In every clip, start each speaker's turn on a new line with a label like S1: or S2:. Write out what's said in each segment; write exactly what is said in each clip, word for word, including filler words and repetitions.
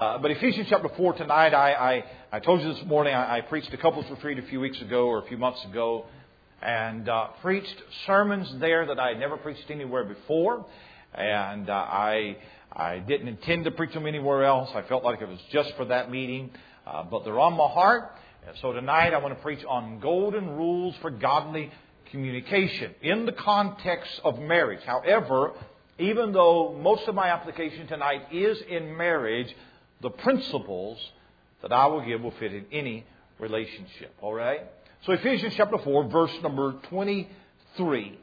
S1: Uh, but Ephesians chapter four tonight, I, I, I told you this morning, I, I preached a couples retreat a few weeks ago or a few months ago, and uh, preached sermons there that I had never preached anywhere before. And uh, I I didn't intend to preach them anywhere else. I felt like it was just for that meeting. Uh, but they're on my heart. And so tonight I want to preach on golden rules for godly communication in the context of marriage. However, even though most of my application tonight is in marriage, the principles that I will give will fit in any relationship. All right? So Ephesians chapter four, verse number twenty-three.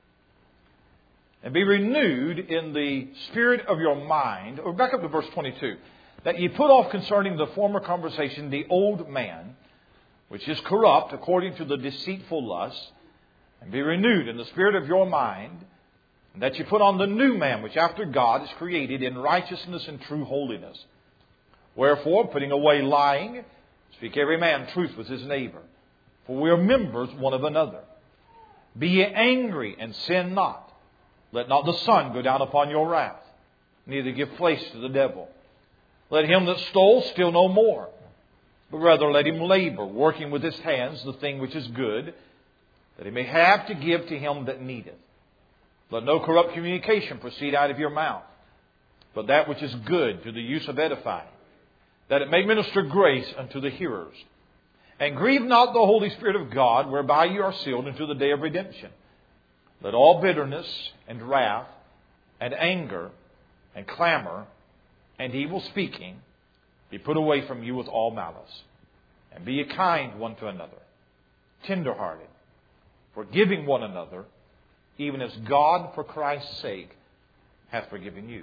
S1: And be renewed in the spirit of your mind. Or back up to verse twenty-two. That ye put off concerning the former conversation the old man, which is corrupt according to the deceitful lust, and be renewed in the spirit of your mind, and that you put on the new man, which after God is created in righteousness and true holiness. Wherefore, putting away lying, speak every man truth with his neighbor, for we are members one of another. Be ye angry and sin not. Let not the sun go down upon your wrath, neither give place to the devil. Let him that stole steal no more, but rather let him labor, working with his hands the thing which is good, that he may have to give to him that needeth. Let no corrupt communication proceed out of your mouth, but that which is good to the use of edifying, that it may minister grace unto the hearers. And grieve not the Holy Spirit of God, whereby you are sealed unto the day of redemption. Let all bitterness and wrath and anger and clamor and evil speaking be put away from you with all malice. And be ye kind one to another, tender-hearted, forgiving one another, even as God for Christ's sake hath forgiven you.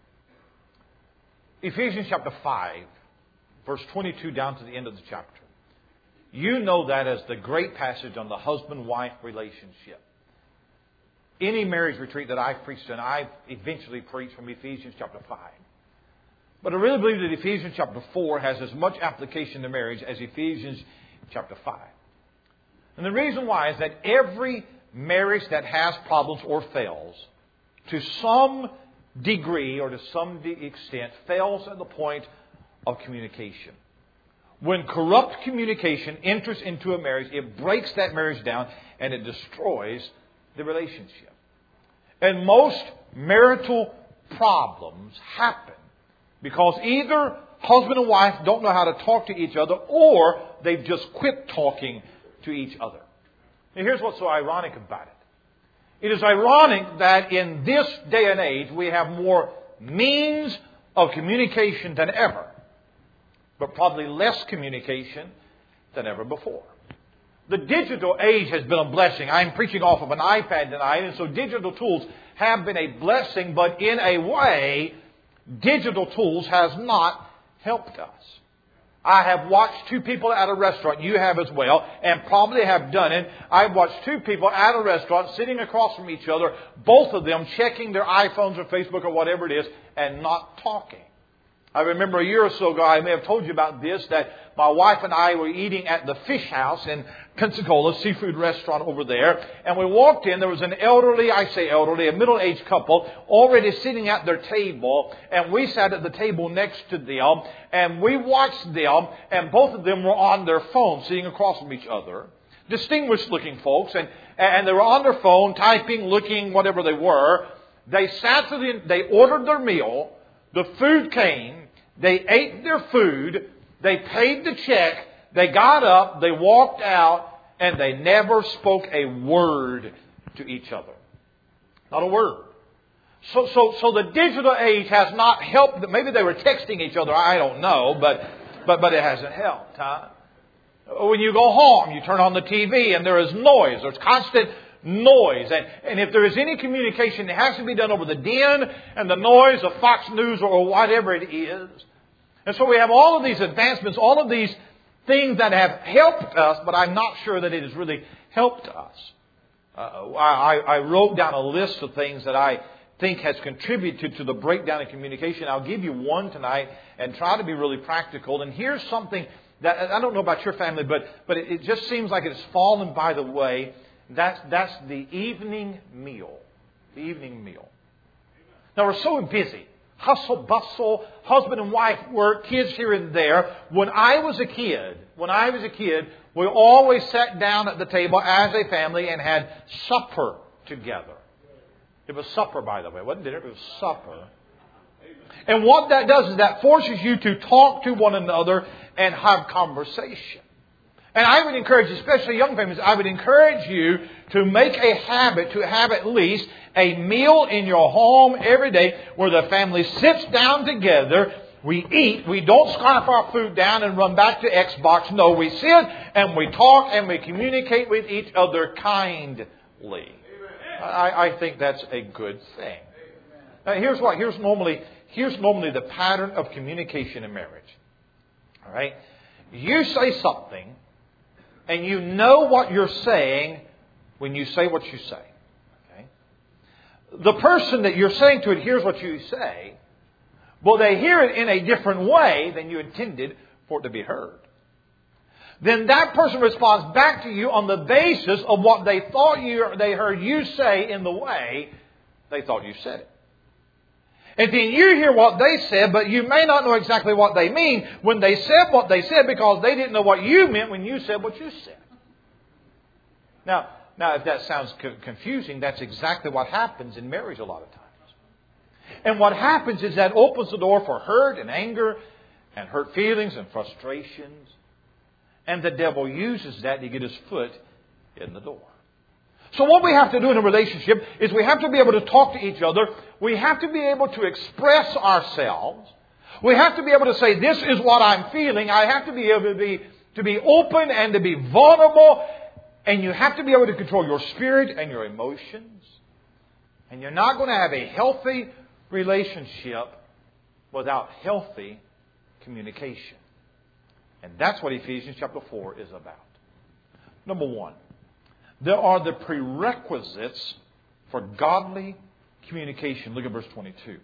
S1: Ephesians chapter five, verse twenty-two down to the end of the chapter. You know that as the great passage on the husband-wife relationship. Any marriage retreat that I've preached in, I've eventually preached from Ephesians chapter five. But I really believe that Ephesians chapter four has as much application to marriage as Ephesians chapter five. And the reason why is that every marriage that has problems or fails, to some degree or to some extent, fails at the point of communication. When corrupt communication enters into a marriage, it breaks that marriage down and it destroys the relationship. And most marital problems happen because either husband and wife don't know how to talk to each other, or they've just quit talking to each other. Now here's what's so ironic about it. It is ironic that in this day and age we have more means of communication than ever, but probably less communication than ever before. The digital age has been a blessing. I'm preaching off of an iPad tonight, and so digital tools have been a blessing, but in a way, digital tools has not helped us. I have watched two people at a restaurant, you have as well, and probably have done it. I've watched two people at a restaurant sitting across from each other, both of them checking their iPhones or Facebook or whatever it is, and not talking. I remember a year or so ago, I may have told you about this, that my wife and I were eating at the Fish House in Pensacola, seafood restaurant over there. And we walked in, there was an elderly, I say elderly, a middle-aged couple already sitting at their table. And we sat at the table next to them. And we watched them, and both of them were on their phone, sitting across from each other. Distinguished looking folks. And, and they were on their phone, typing, looking, whatever they were. They sat to the, they ordered their meal. The food came. They ate their food. They paid the check. They got up. They walked out. And they never spoke a word to each other. Not a word. So, so, so the digital age has not helped. Maybe they were texting each other. I don't know. But, but, but it hasn't helped, huh? When you go home, you turn on the T V and there is noise. There's constant noise. And, and if there is any communication, it has to be done over the din and the noise of Fox News or whatever it is. And so we have all of these advancements, all of these things that have helped us, but I'm not sure that it has really helped us. Uh, I, I wrote down a list of things that I think has contributed to the breakdown in communication. I'll give you one tonight and try to be really practical. And here's something that, I don't know about your family, but, but it, it just seems like it's fallen by the way. That's, that's the evening meal. The evening meal. Now we're so busy. hustle, bustle, husband and wife work, kids here and there. When I was a kid, when I was a kid, we always sat down at the table as a family and had supper together. It was supper, by the way. It wasn't dinner, it was supper. And what that does is that forces you to talk to one another and have conversation. And I would encourage, especially young families, I would encourage you to make a habit to have at least a meal in your home every day where the family sits down together. We eat. We don't scarf our food down and run back to Xbox. No, we sit and we talk and we communicate with each other kindly. I, I think that's a good thing. Now, here's what. Here's normally, here's normally the pattern of communication in marriage. All right? You say something, and you know what you're saying when you say what you say. Okay? The person that you're saying to it hears what you say, but they hear it in a different way than you intended for it to be heard. Then that person responds back to you on the basis of what they thought you, they heard you say in the way they thought you said it. And then you hear what they said, but you may not know exactly what they mean when they said what they said because they didn't know what you meant when you said what you said. Now, now if that sounds co- confusing, that's exactly what happens in marriage a lot of times. And what happens is that opens the door for hurt and anger and hurt feelings and frustrations. And the devil uses that to get his foot in the door. So what we have to do in a relationship is we have to be able to talk to each other. We have to be able to express ourselves. We have to be able to say, this is what I'm feeling. I have to be able to be, to be open and to be vulnerable. And you have to be able to control your spirit and your emotions. And you're not going to have a healthy relationship without healthy communication. And that's what Ephesians chapter four is about. Number one. There are the prerequisites for godly communication. Look at verse twenty-two.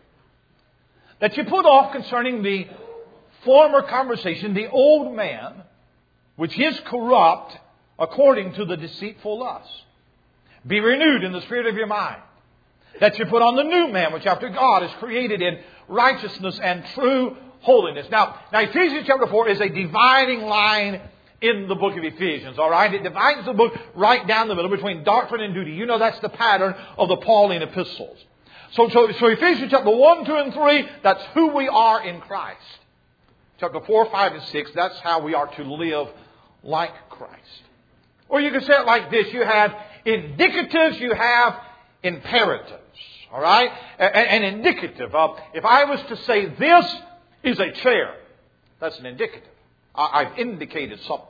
S1: That you put off concerning the former conversation, the old man, which is corrupt according to the deceitful lust. Be renewed in the spirit of your mind. That you put on the new man, which after God is created in righteousness and true holiness. Now, now Ephesians chapter four is a dividing line in the book of Ephesians, all right? It divides the book right down the middle between doctrine and duty. You know that's the pattern of the Pauline epistles. So, so, so Ephesians chapter one, two, and three, that's who we are in Christ. Chapter four, five, and six, that's how we are to live like Christ. Or you can say it like this. You have indicatives, you have imperatives, all right? An indicative of, if I was to say this is a chair, that's an indicative. I've indicated something.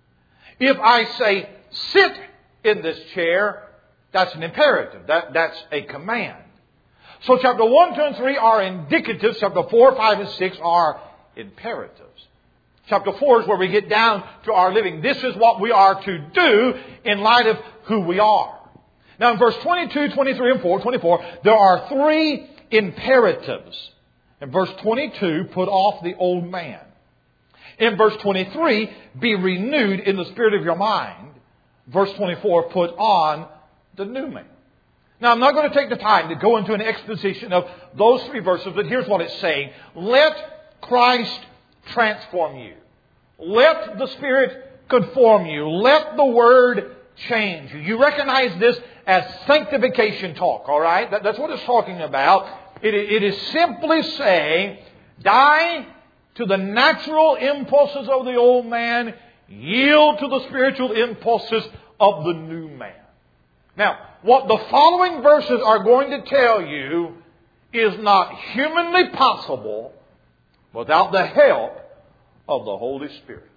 S1: If I say, sit in this chair, that's an imperative. That, that's a command. So chapter one, two, and three are indicatives. Chapter four, five, and six are imperatives. Chapter four is where we get down to our living. This is what we are to do in light of who we are. Now in verse twenty-two, twenty-three, and four, twenty-four, there are three imperatives. In verse twenty-two, put off the old man. In verse twenty-three, be renewed in the spirit of your mind. Verse twenty-four, put on the new man. Now, I'm not going to take the time to go into an exposition of those three verses, but here's what it's saying. Let Christ transform you. Let the Spirit conform you. Let the Word change you. You recognize this as sanctification talk, all right? That, that's what it's talking about. It, it is simply saying, die to the natural impulses of the old man, yield to the spiritual impulses of the new man. Now, what the following verses are going to tell you is not humanly possible without the help of the Holy Spirit.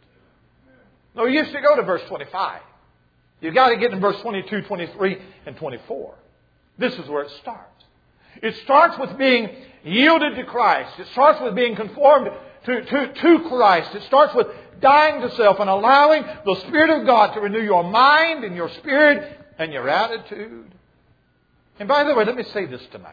S1: No, you used to go to verse twenty-five. You've got to get in verse twenty-two, twenty-three, and twenty-four. This is where it starts. It starts with being yielded to Christ. It starts with being conformed To, to, to Christ. It starts with dying to self and allowing the Spirit of God to renew your mind and your spirit and your attitude. And by the way, let me say this tonight.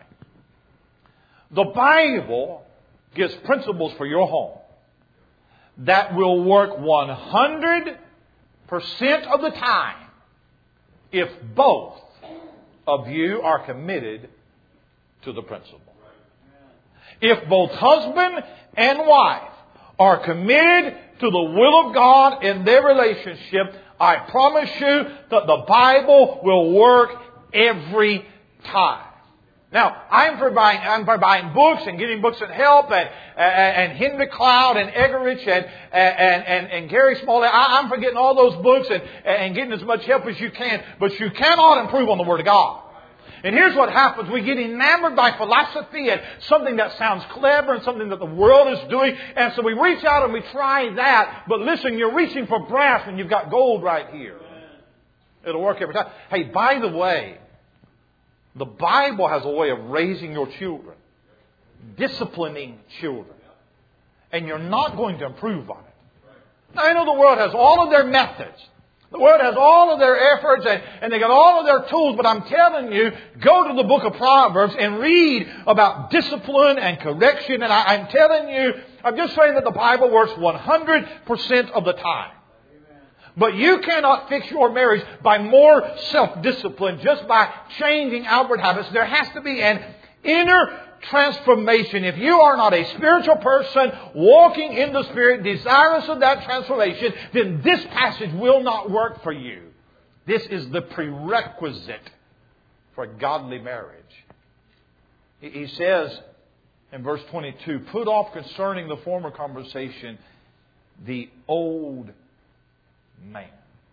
S1: The Bible gives principles for your home that will work one hundred percent of the time if both of you are committed to the principle. If both husband and wife are committed to the will of God in their relationship, I promise you that the Bible will work every time. Now, I'm for buying, I'm for buying books and getting books that help, and, and, and Henry Cloud and Egerich and, and, and, and Gary Smalley. I, I'm for getting all those books and, and getting as much help as you can. But you cannot improve on the Word of God. And here's what happens. We get enamored by philosophy and something that sounds clever and something that the world is doing. And so we reach out and we try that. But listen, you're reaching for brass when you've got gold right here. It'll work every time. Hey, by the way, the Bible has a way of raising your children, disciplining children. And you're not going to improve on it. Now, I know the world has all of their methods. The world has all of their efforts and, and they got all of their tools. But I'm telling you, go to the book of Proverbs and read about discipline and correction. And I, I'm telling you, I'm just saying that the Bible works one hundred percent of the time. But you cannot fix your marriage by more self-discipline, just by changing outward habits. There has to be an inner transformation. If you are not a spiritual person walking in the Spirit, desirous of that transformation, then this passage will not work for you. This is the prerequisite for a godly marriage. He says in verse twenty-two, put off concerning the former conversation the old man.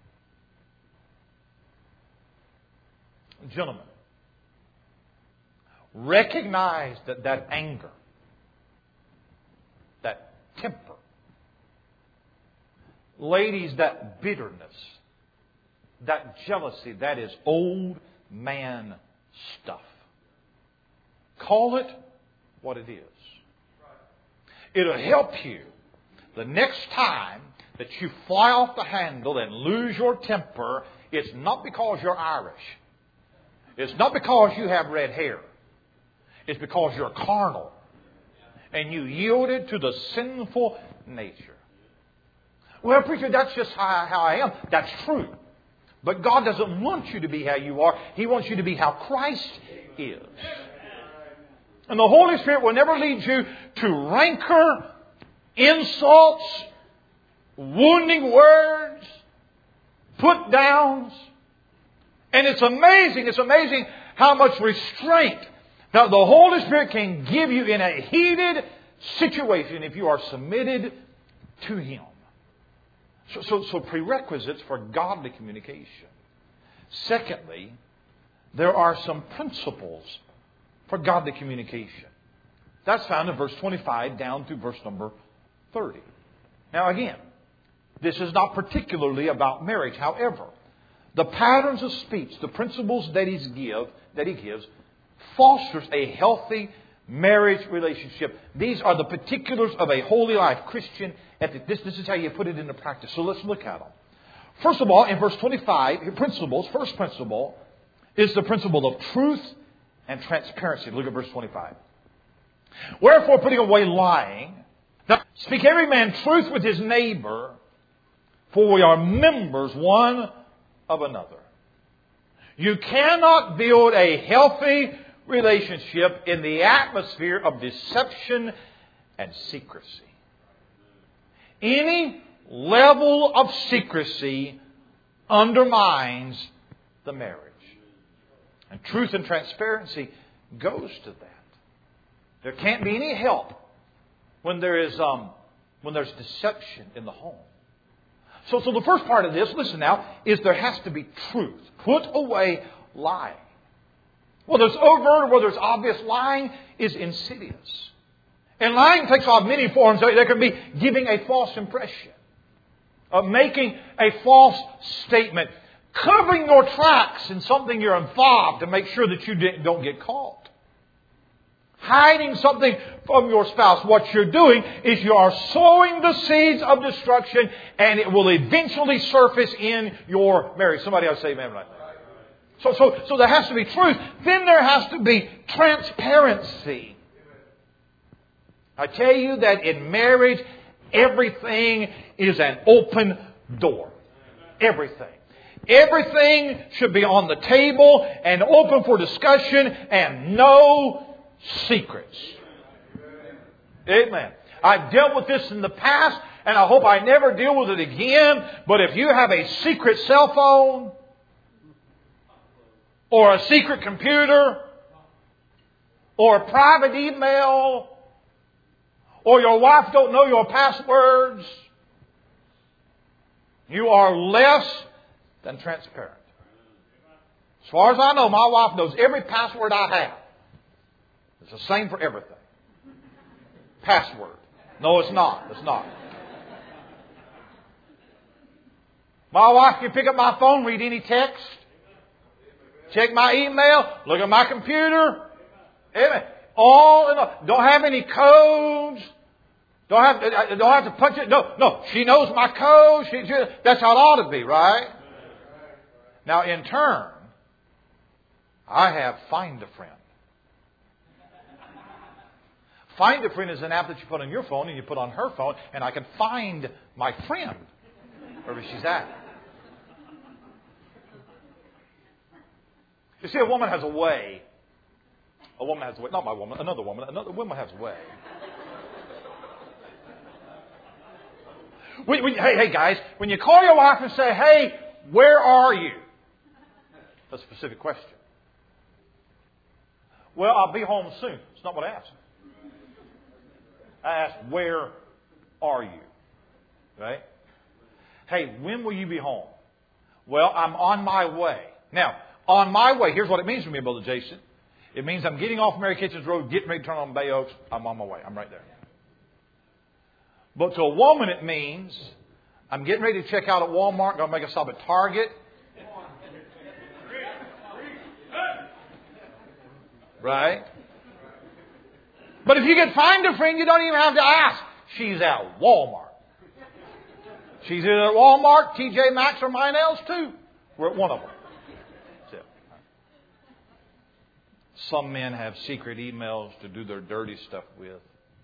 S1: Gentlemen, recognize that that anger, that temper, ladies, that bitterness, that jealousy, that is old man stuff. Call it what it is. It'll help you the next time that you fly off the handle and lose your temper. It's not because you're Irish. It's not because you have red hair. It's because you're carnal. And you yielded to the sinful nature. Well, preacher, that's just how, how I am. That's true. But God doesn't want you to be how you are. He wants you to be how Christ is. And the Holy Spirit will never lead you to rancor, insults, wounding words, put downs. And it's amazing, it's amazing how much restraint that the Holy Spirit can give you in a heated situation if you are submitted to Him. So, so, so prerequisites for godly communication. Secondly, there are some principles for godly communication. That's found in verse twenty-five down through verse number thirty. Now again, this is not particularly about marriage. However, the patterns of speech, the principles that He's give, that He gives, fosters a healthy marriage relationship. These are the particulars of a holy life, Christian ethic. This, this is how you put it into practice. So let's look at them. First of all, in verse twenty-five, principles, first principle is the principle of truth and transparency. Look at verse twenty-five. Wherefore, putting away lying, now speak every man truth with his neighbor, for we are members one of another. You cannot build a healthy relationship in the atmosphere of deception and secrecy. Any level of secrecy undermines the marriage. And truth and transparency goes to that. There can't be any help when there is um, when there's deception in the home. So, so the first part of this, listen now, is there has to be truth. Put away lying. Well, there's overt, where there's obvious. Lying is insidious. And lying takes on many forms. There can be giving a false impression, of making a false statement, covering your tracks in something you're involved to make sure that you don't get caught. Hiding something from your spouse. What you're doing is you are sowing the seeds of destruction, and it will eventually surface in your marriage. Somebody else say amen right now. So, so, so there has to be truth. Then there has to be transparency. I tell you that in marriage, everything is an open door. Everything. Everything should be on the table and open for discussion, and no secrets. Amen. I've dealt with this in the past, and I hope I never deal with it again. But if you have a secret cell phone, or a secret computer, or a private email, or your wife don't know your passwords, you are less than transparent. As far as I know, my wife knows every password I have. It's the same for everything. Password. No, it's not. It's not. My wife can pick up my phone, read any text, check my email, look at my computer. Amen. All in all. Don't have any codes. Don't have, don't have to punch it. No, no. She knows my code. She, she, that's how it ought to be, right? Now, in turn, I have Find a Friend. Find a Friend is an app that you put on your phone and you put on her phone, and I can find my friend wherever she's at. You see, a woman has a way. A woman has a way. Not my woman. Another woman. Another woman has a way. When, when, hey, hey, guys. When you call your wife and say, "Hey, where are you?" That's a specific question. Well, I'll be home soon. It's not what I asked. I asked, "Where are you?" Right? Hey, when will you be home? Well, I'm on my way. Now, on my way, here's what it means to me, Brother Jason. It means I'm getting off Mary Kitchens Road, getting ready to turn on Bay Oaks. I'm on my way. I'm right there. But to a woman, it means I'm getting ready to check out at Walmart, going to make a stop at Target. Right? But if you can find a friend, you don't even have to ask. She's at Walmart. She's either at Walmart, T J Maxx, or Meinels too. We're at one of them. That's it. Some men have secret emails to do their dirty stuff with.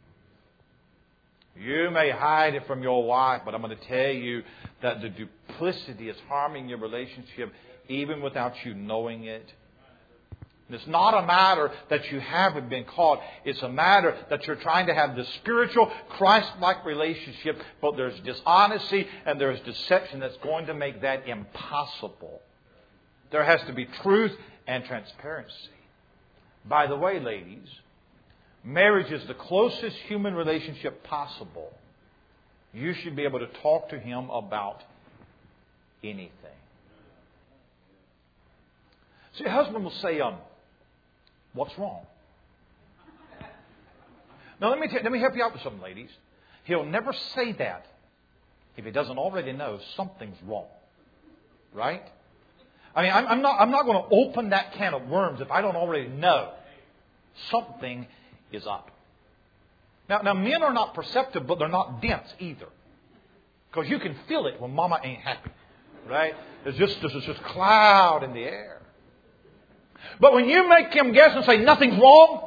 S1: You may hide it from your wife, but I'm going to tell you that the duplicity is harming your relationship even without you knowing it. It's not a matter that you haven't been caught. It's a matter that you're trying to have the spiritual, Christ-like relationship, but there's dishonesty and there's deception that's going to make that impossible. There has to be truth and transparency. By the way, ladies, marriage is the closest human relationship possible. You should be able to talk to him about anything. See, a husband will say, um, "What's wrong?" Now, let me t- let me help you out with something, ladies. He'll never say that if he doesn't already know something's wrong. Right? I mean, I'm, I'm not I'm not going to open that can of worms if I don't already know something is up. Now, now, men are not perceptive, but they're not dense either. Because you can feel it when Mama ain't happy. Right? There's just there's just cloud in the air. But when you make him guess and say nothing's wrong,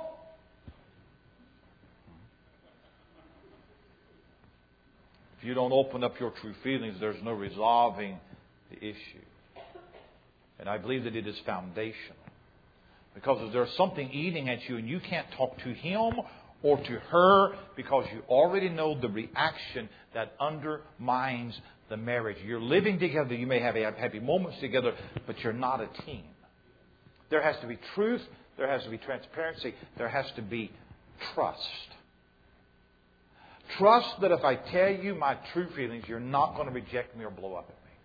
S1: if you don't open up your true feelings, there's no resolving the issue. And I believe that it is foundational. Because if there's something eating at you and you can't talk to him or to her because you already know the reaction that undermines the marriage. You're living together. You may have happy moments together, but you're not a team. There has to be truth. There has to be transparency. There has to be trust. Trust that if I tell you my true feelings, you're not going to reject me or blow up at me.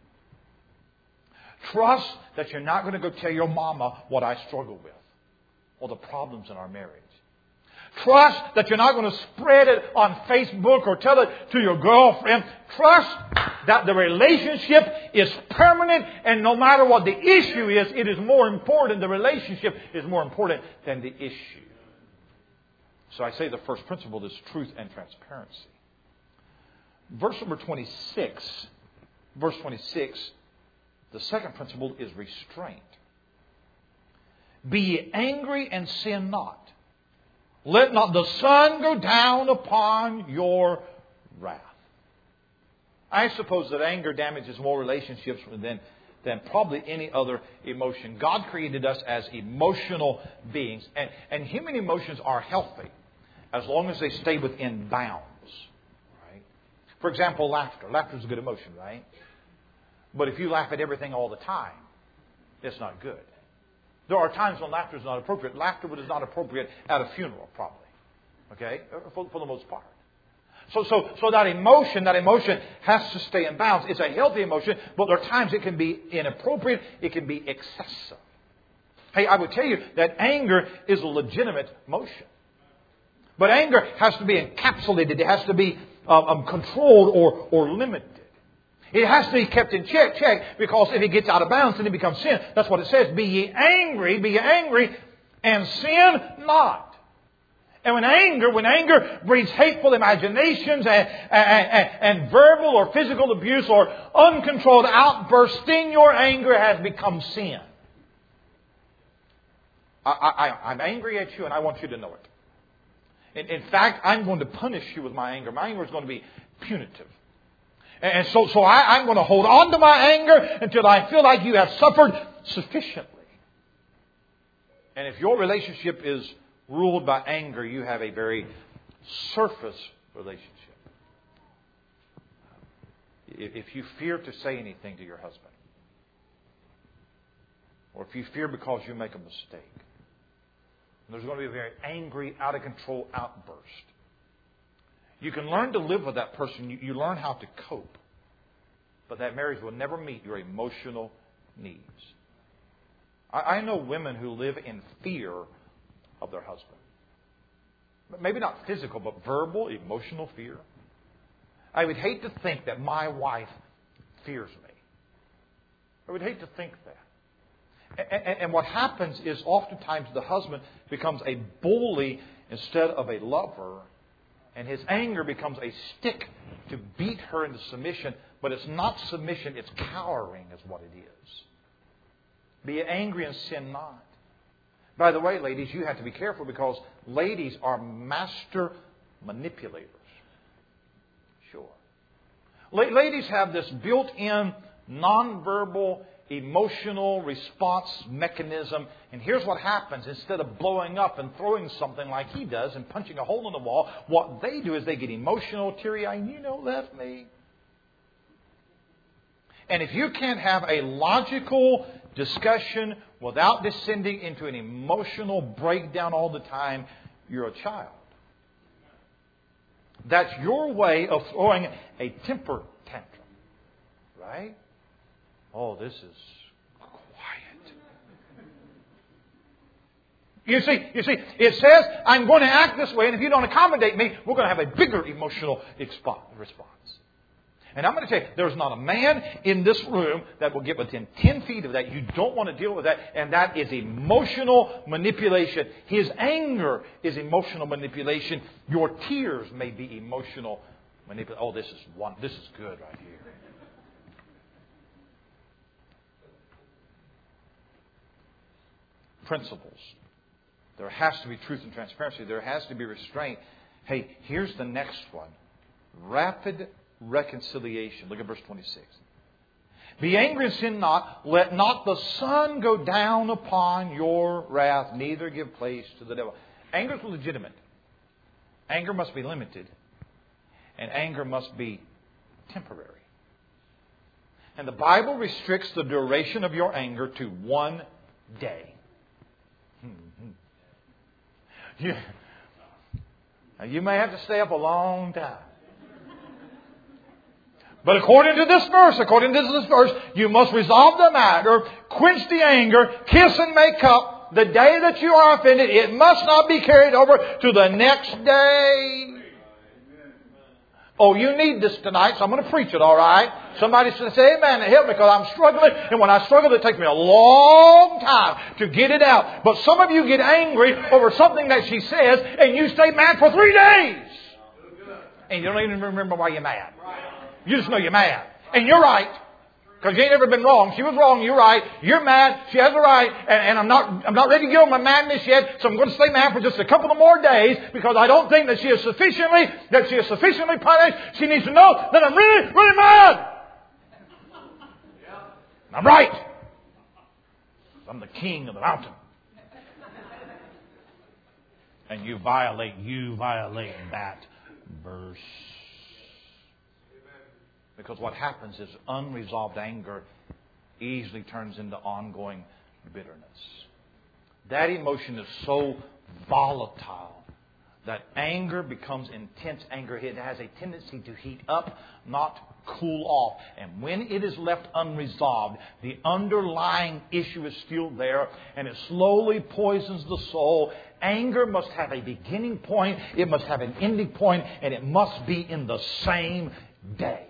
S1: Trust that you're not going to go tell your mama what I struggle with or the problems in our marriage. Trust that you're not going to spread it on Facebook or tell it to your girlfriend. Trust that the relationship is permanent, and no matter what the issue is, it is more important. The relationship is more important than the issue. So I say the first principle is truth and transparency. Verse number twenty-six. Verse twenty-six. The second principle is restraint. Be ye angry and sin not. Let not the sun go down upon your wrath. I suppose that anger damages more relationships than, than probably any other emotion. God created us as emotional beings. And, and human emotions are healthy. as long as they stay within bounds. Right? For example, laughter. Laughter is a good emotion, right? But if you laugh at everything all the time, it's not good. There are times when laughter is not appropriate. Laughter is not appropriate at a funeral, probably. Okay? For, for the most part. So, so, so that emotion, that emotion has to stay in bounds. It's a healthy emotion, but there are times it can be inappropriate. It can be excessive. Hey, I would tell you that anger is a legitimate emotion. But anger has to be encapsulated. It has to be um, um, controlled or, or limited. It has to be kept in check, check, because if it gets out of bounds, then it becomes sin. That's what it says. Be ye angry, be ye angry, and sin not. And when anger, when anger breeds hateful imaginations and, and, and, and verbal or physical abuse or uncontrolled outbursts, then your anger has become sin. I, I, I'm angry at you and I want you to know it. In, in fact, I'm going to punish you with my anger. My anger is going to be punitive. And so, so I, I'm going to hold on to my anger until I feel like you have suffered sufficiently. And if your relationship is ruled by anger, you have a very surface relationship. If you fear to say anything to your husband, or if you fear because you make a mistake, there's going to be a very angry, out of control outburst. You can learn to live with that person. You, you learn how to cope. But that marriage will never meet your emotional needs. I, I know women who live in fear of their husband. Maybe not physical, but verbal, emotional fear. I would hate to think that my wife fears me. I would hate to think that. And, and what happens is oftentimes the husband becomes a bully instead of a lover. And his anger becomes a stick to beat her into submission. But it's not submission, it's cowering is what it is. Be angry and sin not. By the way, ladies, you have to be careful because ladies are master manipulators. Sure. La- ladies have this built-in, nonverbal, emotional response mechanism. And here's what happens. Instead of blowing up and throwing something like he does and punching a hole in the wall, what they do is they get emotional, teary-eyed. You know, that's me. And if you can't have a logical discussion without descending into an emotional breakdown all the time, you're a child. That's your way of throwing a temper tantrum. Right? Oh, this is quiet. You see, you see, it says, I'm going to act this way, and if you don't accommodate me, we're going to have a bigger emotional response. And I'm going to tell you, there's not a man in this room that will get within ten feet of that. You don't want to deal with that. And that is emotional manipulation. His anger is emotional manipulation. Your tears may be emotional manipulation. Oh, this is one. This is good right here. Principles. There has to be truth and transparency. There has to be restraint. Hey, here's the next one. Rapid reconciliation. Look at verse twenty-six. Be angry and sin not. Let not the sun go down upon your wrath. Neither give place to the devil. Anger is legitimate. Anger must be limited. And anger must be temporary. And the Bible restricts the duration of your anger to one day. You, you may have to stay up a long time. But according to this verse, according to this verse, you must resolve the matter, quench the anger, kiss and make up. The day that you are offended, it must not be carried over to the next day. Oh, you need this tonight, so I'm going to preach it, all right? Somebody should say amen and help me because I'm struggling. And when I struggle, it takes me a long time to get it out. But some of you get angry over something that she says, and you stay mad for three days. And you don't even remember why you're mad. You just know you're mad. And you're right. Because you ain't never been wrong. She was wrong. You're right. You're mad. She has a right. And, and I'm not I'm not ready to give her my madness yet. So I'm going to stay mad for just a couple of more days because I don't think that she is sufficiently that she is sufficiently punished. She needs to know that I'm really, really mad. I'm right. I'm the king of the mountain. and you violate, you violate that verse. Because what happens is unresolved anger easily turns into ongoing bitterness. That emotion is so volatile that anger becomes intense anger. It has a tendency to heat up, not cool off. And when it is left unresolved, the underlying issue is still there, and it slowly poisons the soul. Anger must have a beginning point, it must have an ending point, and it must be in the same day.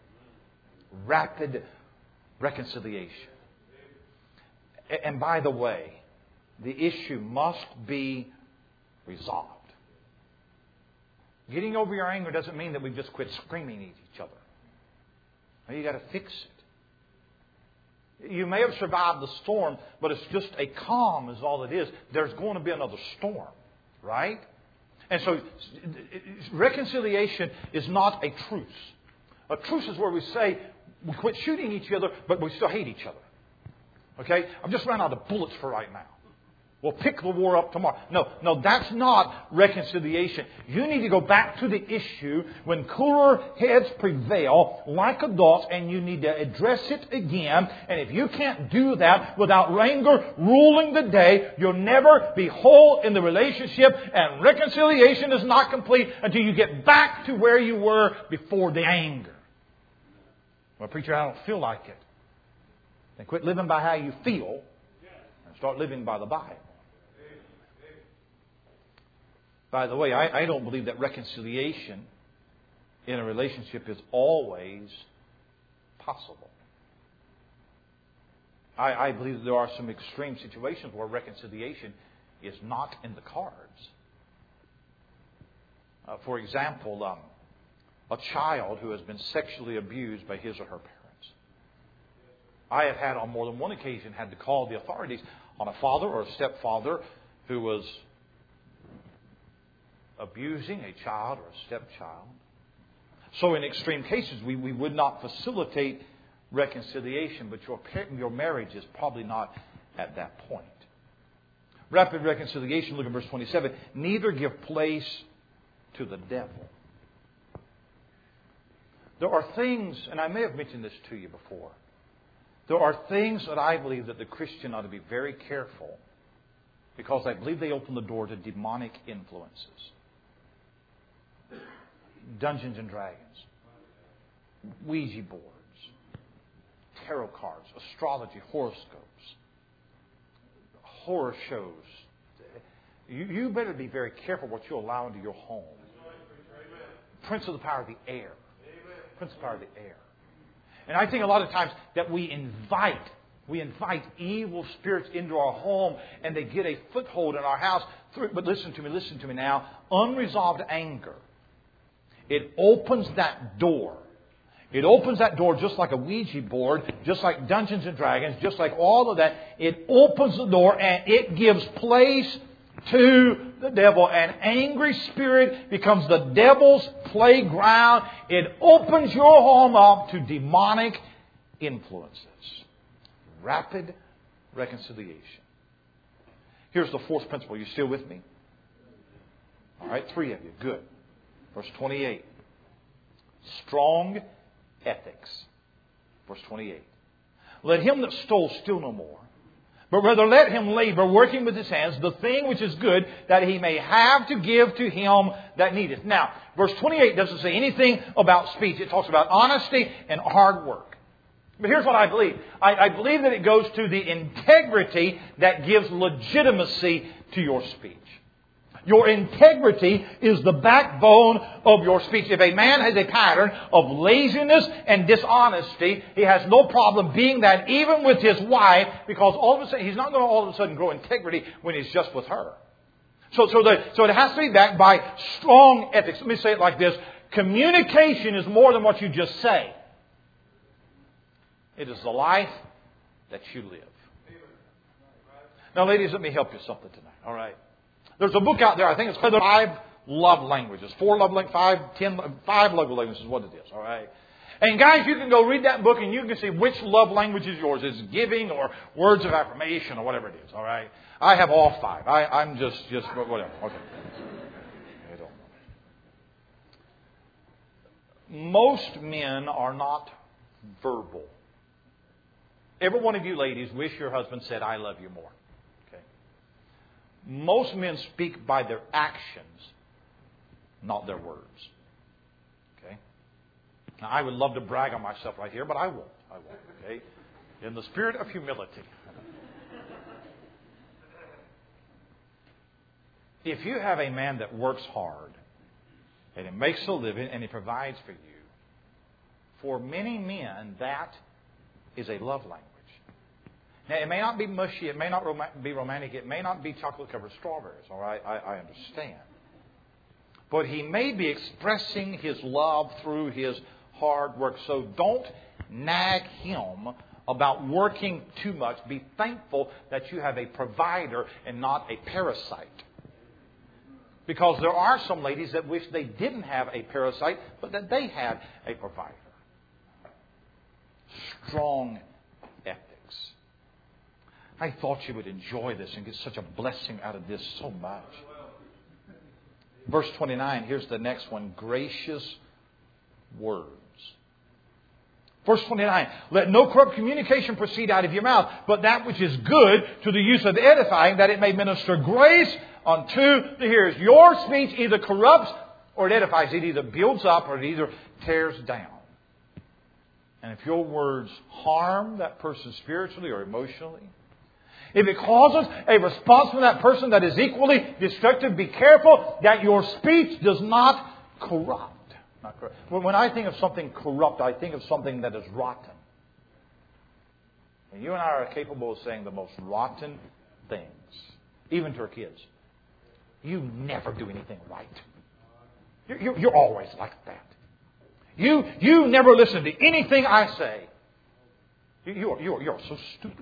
S1: Rapid reconciliation. And by the way, the issue must be resolved. Getting over your anger doesn't mean that we just quit screaming at each other. No, you got to fix it. You may have survived the storm, but it's just a calm is all it is. There's going to be another storm, right? And so reconciliation is not a truce. A truce is where we say we quit shooting each other, but we still hate each other. Okay? I've just run out of bullets for right now. We'll pick the war up tomorrow. No, no, that's not reconciliation. You need to go back to the issue when cooler heads prevail like adults, and you need to address it again. And if you can't do that without anger ruling the day, you'll never be whole in the relationship, and reconciliation is not complete until you get back to where you were before the anger. Well, preacher, I don't feel like it. Then quit living by how you feel and start living by the Bible. By the way, I, I don't believe that reconciliation in a relationship is always possible. I, I believe that there are some extreme situations where reconciliation is not in the cards. Uh, for example, um, a child who has been sexually abused by his or her parents. I have had on more than one occasion had to call the authorities on a father or a stepfather who was abusing a child or a stepchild. So in extreme cases, we, we would not facilitate reconciliation, but your, your marriage is probably not at that point. Rapid reconciliation, look at verse twenty-seven. Neither give place to the devil. There are things, and I may have mentioned this to you before, there are things that I believe that the Christian ought to be very careful, because I believe they open the door to demonic influences. Dungeons and Dragons, Ouija boards, tarot cards, astrology, horoscopes, horror shows. You, you better be very careful what you allow into your home. Prince of the power of the air. Prince of the power of the air. And I think a lot of times that we invite We invite evil spirits into our home, and they get a foothold in our house. Through, but listen to me, listen to me now. Unresolved anger. It opens that door. It opens that door just like a Ouija board, just like Dungeons and Dragons, just like all of that. It opens the door and it gives place to the devil. An angry spirit becomes the devil's playground. It opens your home up to demonic influences. Rapid reconciliation. Here's the fourth principle. You still with me? All right, three of you. Good. Verse twenty-eight. Strong ethics. Verse twenty-eight. Let him that stole steal no more, but rather let him labor, working with his hands, the thing which is good, that he may have to give to him that needeth. Now, verse twenty-eight doesn't say anything about speech. It talks about honesty and hard work. But here's what I believe. I, I believe that it goes to the integrity that gives legitimacy to your speech. Your integrity is the backbone of your speech. If a man has a pattern of laziness and dishonesty, he has no problem being that even with his wife, because all of a sudden he's not going to all of a sudden grow integrity when he's just with her. So, so, the, so it has to be backed by strong ethics. Let me say it like this. Communication is more than what you just say. It is the life that you live. Now, ladies, let me help you something tonight. All right. There's a book out there. I think it's called Five Love Languages. Four love languages. Five, ten, five love languages is what it is. All right. And guys, you can go read that book and you can see which love language is yours. It's giving or words of affirmation or whatever it is. All right? I have all five. I, I'm just, just whatever. Okay. I don't know. Most men are not verbal. Every one of you ladies wish your husband said, I love you more. Okay. Most men speak by their actions, not their words. Okay. Now, I would love to brag on myself right here, but I won't. I won't. Okay. In the spirit of humility. If you have a man that works hard and he makes a living and he provides for you, for many men that is a love language. Now, it may not be mushy, it may not rom- be romantic, it may not be chocolate-covered strawberries, all right? I, I understand. But he may be expressing his love through his hard work. So don't nag him about working too much. Be thankful that you have a provider and not a parasite. Because there are some ladies that wish they didn't have a parasite, but that they had a provider. Strong ethics. I thought you would enjoy this and get such a blessing out of this so much. Verse twenty-nine, here's the next one. Gracious words. Verse twenty-nine, let no corrupt communication proceed out of your mouth, but that which is good to the use of edifying, that it may minister grace unto the hearers. Your speech either corrupts or it edifies. It either builds up or it either tears down. And if your words harm that person spiritually or emotionally, if it causes a response from that person that is equally destructive, be careful that your speech does not corrupt. Not corrupt. When I think of something corrupt, I think of something that is rotten. And you and I are capable of saying the most rotten things, even to our kids. You never do anything right. You're, you're, you're always like that. You you never listen to anything I say. You, you, are, you, are, you are so stupid.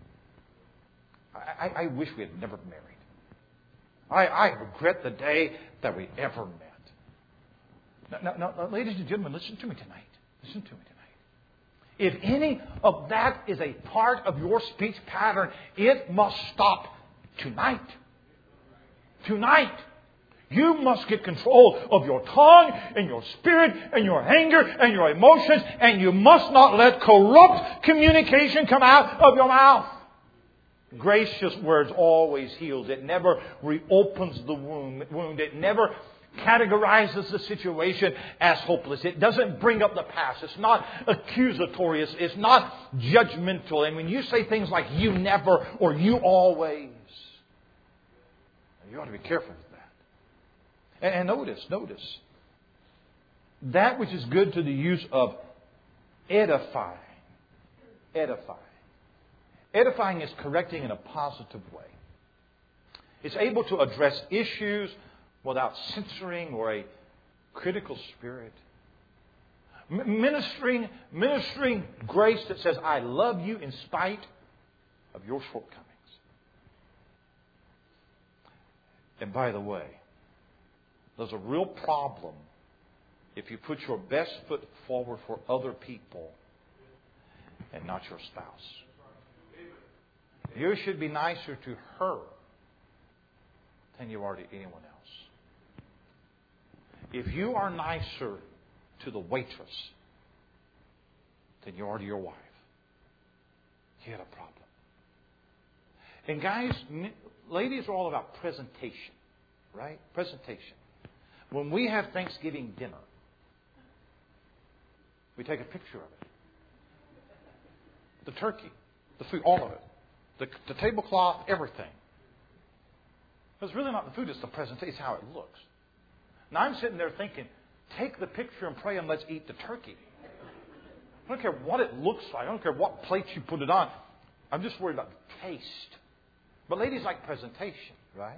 S1: I, I wish we had never married. I, I regret the day that we ever met. Now, now, now, ladies and gentlemen, listen to me tonight. Listen to me tonight. If any of that is a part of your speech pattern, it must stop tonight. Tonight. You must get control of your tongue and your spirit and your anger and your emotions, and you must not let corrupt communication come out of your mouth. Gracious words always heals. It never reopens the wound. It never categorizes the situation as hopeless. It doesn't bring up the past. It's not accusatory. It's, it's not judgmental. And when you say things like you never or you always, you ought to be careful with that. And, and notice, notice, that which is good to the use of edifying. Edifying. Edifying is correcting in a positive way. It's able to address issues without censoring or a critical spirit. Ministering, ministering grace that says, I love you in spite of your shortcomings. And by the way, there's a real problem if you put your best foot forward for other people and not your spouse. You should be nicer to her than you are to anyone else. If you are nicer to the waitress than you are to your wife, you had a problem. And guys, ladies are all about presentation, right? Presentation. When we have Thanksgiving dinner, we take a picture of it. The turkey, the food, all of it. The, the tablecloth, everything. It's really not the food, it's the presentation, it's how it looks. Now I'm sitting there thinking, take the picture and pray and let's eat the turkey. I don't care what it looks like. I don't care what plate you put it on. I'm just worried about the taste. But ladies like presentation, right?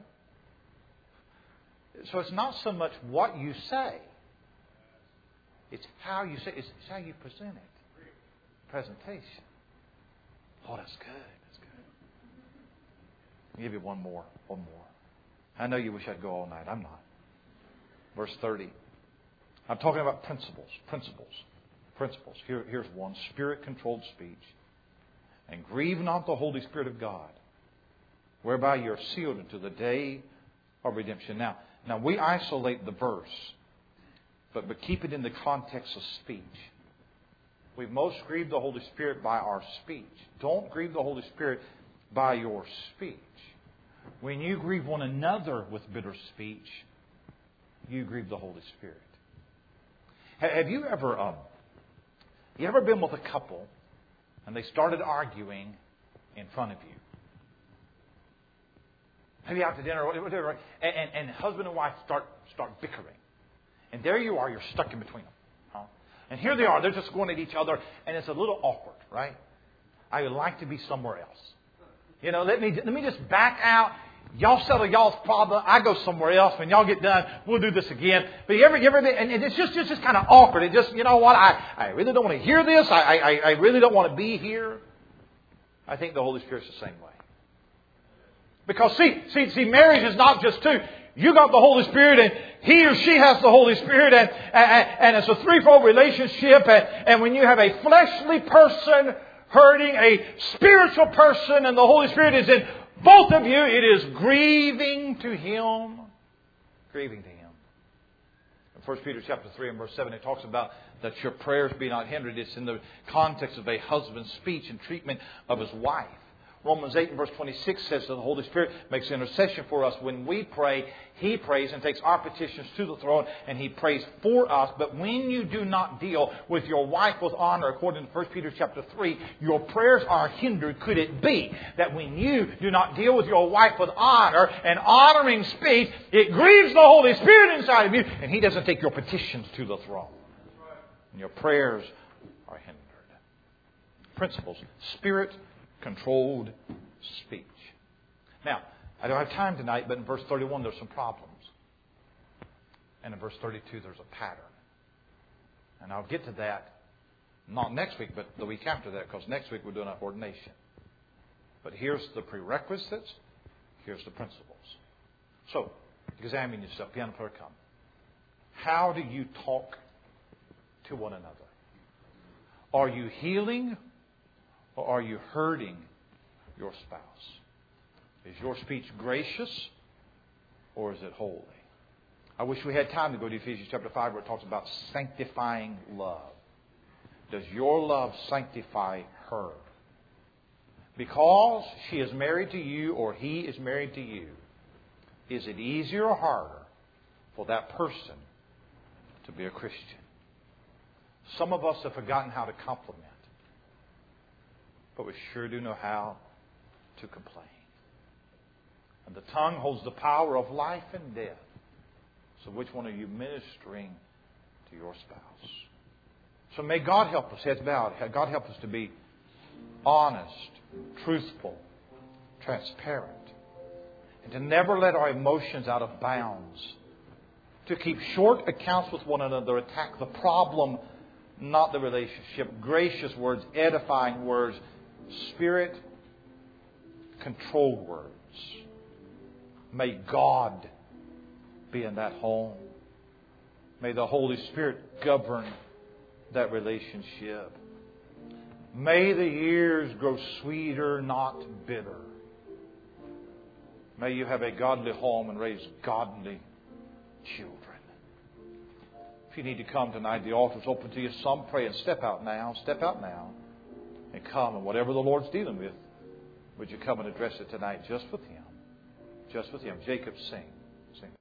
S1: So it's not so much what you say. It's how you say it. It's how you present it. Presentation. Oh, that's good. That's good. I'll give you one more. One more. I know you wish I'd go all night. I'm not. Verse thirty. I'm talking about principles. Principles. Principles. Here, here's one. Spirit-controlled speech. And grieve not the Holy Spirit of God, whereby you are sealed unto the day of redemption. Now, now we isolate the verse, but, but keep it in the context of speech. We most grieve the Holy Spirit by our speech. Don't grieve the Holy Spirit by your speech. When you grieve one another with bitter speech, you grieve the Holy Spirit. Have you ever, um, you ever been with a couple and they started arguing in front of you? Maybe out to dinner or whatever, and, and, and husband and wife start start bickering. And there you are, you're stuck in between them. Huh? And here they are, they're just going at each other, and it's a little awkward, right? I would like to be somewhere else. You know, let me let me just back out. Y'all settle y'all's problem. I go somewhere else. When y'all get done, we'll do this again. But you ever, you ever, and it's just, just, just kind of awkward. It just, you know what? I, I really don't want to hear this. I, I, I really don't want to be here. I think the Holy Spirit's the same way. Because see, see, see, marriage is not just two. You got the Holy Spirit, and he or she has the Holy Spirit, and and, and it's a threefold relationship. And, and when you have a fleshly person hurting a spiritual person, and the Holy Spirit is in both of you, it is grieving to Him. Grieving to Him. In First Peter chapter three and verse seven, it talks about that your prayers be not hindered. It's in the context of a husband's speech and treatment of his wife. Romans eight and verse twenty-six says that the Holy Spirit makes intercession for us. When we pray, He prays and takes our petitions to the throne, and He prays for us. But when you do not deal with your wife with honor, according to First Peter chapter three, your prayers are hindered. Could it be that when you do not deal with your wife with honor and honoring speech, it grieves the Holy Spirit inside of you, and He doesn't take your petitions to the throne? And your prayers are hindered. Principles. Spirit controlled speech. Now, I don't have time tonight, but in verse thirty-one there's some problems. And in verse thirty-two there's a pattern. And I'll get to that not next week, but the week after that, because next week we're doing our ordination. But here's the prerequisites. Here's the principles. So, examine yourself. Piano player, come. How do you talk to one another? Are you healing? Or are you hurting your spouse? Is your speech gracious or is it holy? I wish we had time to go to Ephesians chapter five where it talks about sanctifying love. Does your love sanctify her? Because she is married to you or he is married to you, is it easier or harder for that person to be a Christian? Some of us have forgotten how to compliment. But we sure do know how to complain. And the tongue holds the power of life and death. So which one are you ministering to your spouse? So may God help us, heads bowed, God help us to be honest, truthful, transparent. And to never let our emotions out of bounds. To keep short accounts with one another, attack the problem, not the relationship. Gracious words, edifying words, Spirit-controlled words. May God be in that home. May the Holy Spirit govern that relationship. May the years grow sweeter, not bitter. May you have a godly home and raise godly children. If you need to come tonight, the altar's open to you. Some pray and step out now. Step out now. And come, and whatever the Lord's dealing with, would you come and address it tonight just with Him? Just with Him. Jacob, sing. Sing.